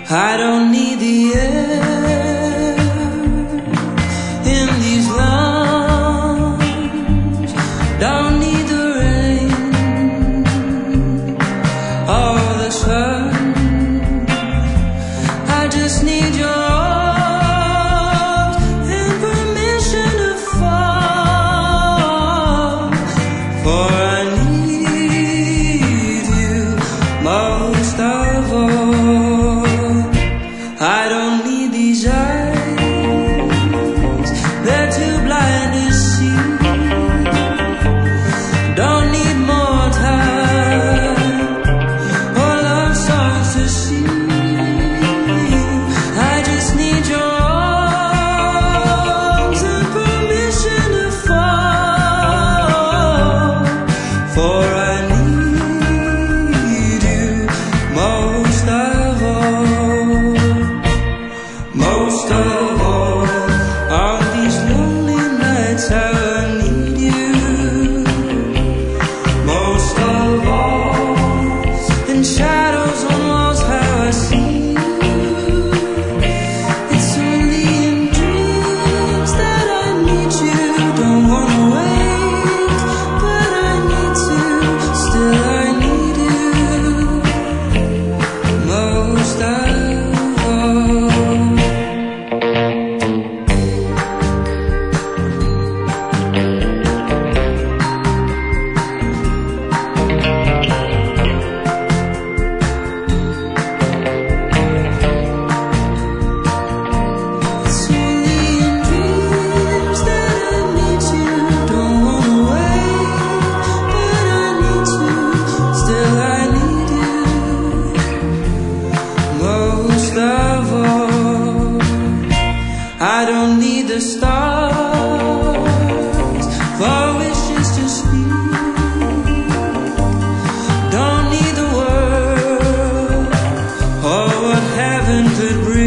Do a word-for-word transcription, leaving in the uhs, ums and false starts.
I don't need the air in these lungs. Don't need the rain or the sun. I just need your arms and permission to fall. For I need you most of all. I don't need these eyes, they're too blind to see. Don't need more time or love songs to sing. I just need your arms and permission to fall. For I need you most of all. Most of all, on these lonely nights I need you. Most of all, in shadows on walls how I see you. It's only in dreams that I need you. Don't wanna wait, but I need to. Still I need you. Most of all. It's only in dreams that I need you. Don't wanna wait, but I need to. Still I need you. Most of all, I don't need the stars for wishes to speak. Don't need the world or what heaven could bring.